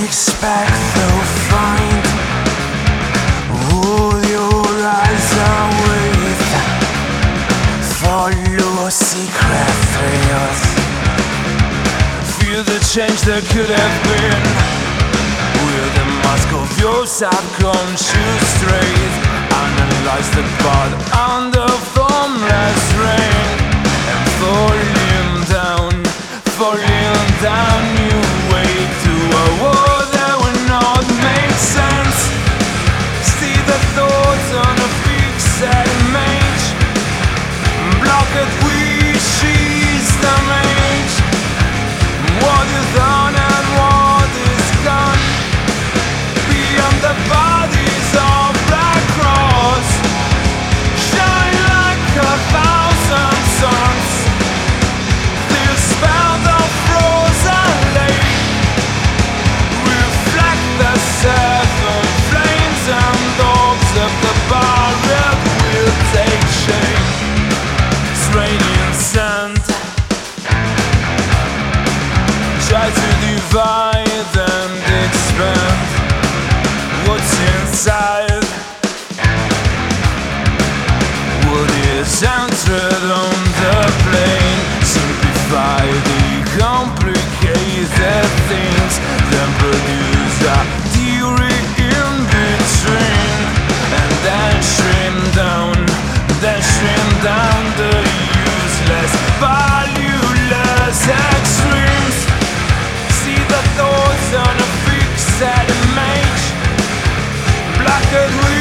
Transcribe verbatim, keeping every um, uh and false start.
expect they'll find all your eyes are with. Follow secret trails, feel the change that could have been. Wear the mask of your subconscious trait, analyze the part under formless rain, and falling down, falling down, you wake to a world that will not make sense. See the thoughts on a fixed image, blocked wishes damage. What is done and what is gone, beyond the bodies of black cross, shine like a thousand suns. This spell of frozen lake reflect the seven flames, and dogs of the barrier will take shape. It's raining sand, try to divide and expand what's inside, what is entered on the plane. Simplify the complicated things, then produce a theory in between, and then shrink down, then shrink down the useless, valueless extremes. See the thoughts on a fixed image, black and